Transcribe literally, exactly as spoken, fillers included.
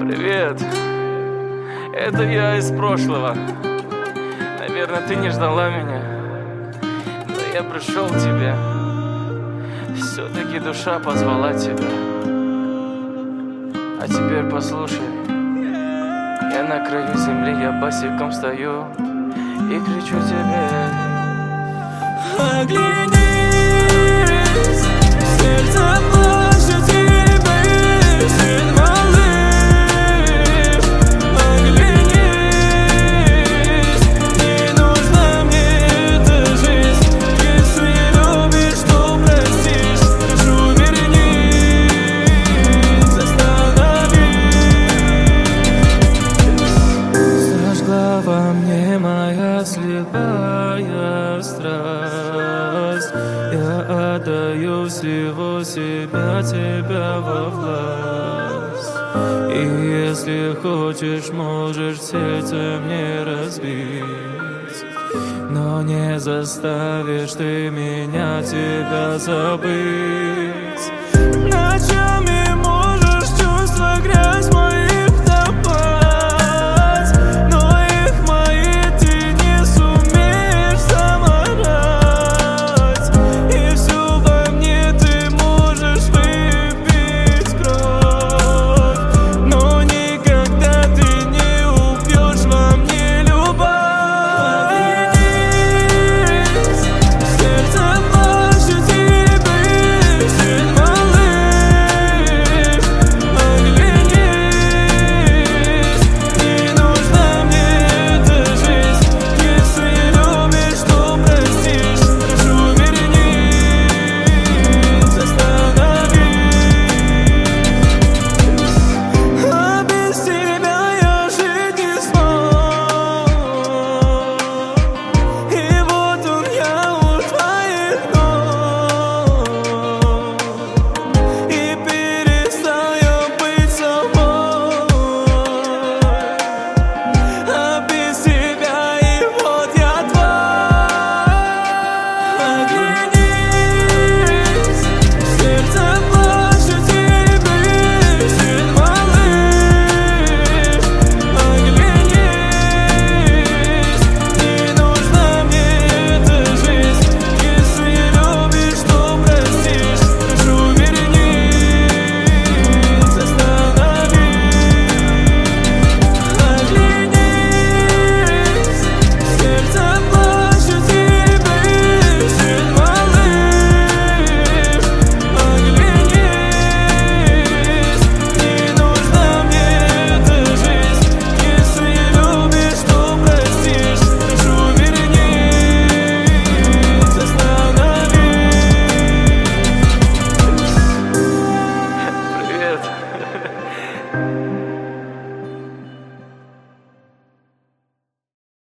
Привет, это я из прошлого. Наверное, ты не ждала меня, но я пришел к тебе. Все-таки душа позвала тебя. А теперь послушай, я на краю земли, я босиком стою и кричу тебе: оглянись, сердце плачет, тебя ищет малыш. Оглянись, не нужна мне эта жизнь. Если любишь, то простишь. Прошу, вернись, остановись. Зажгла во мне моя слепая страсть. Я отдаю всего себя, тебя во власть. И если хочешь, можешь сердце мне разбить, но не заставишь ты меня тебя забыть.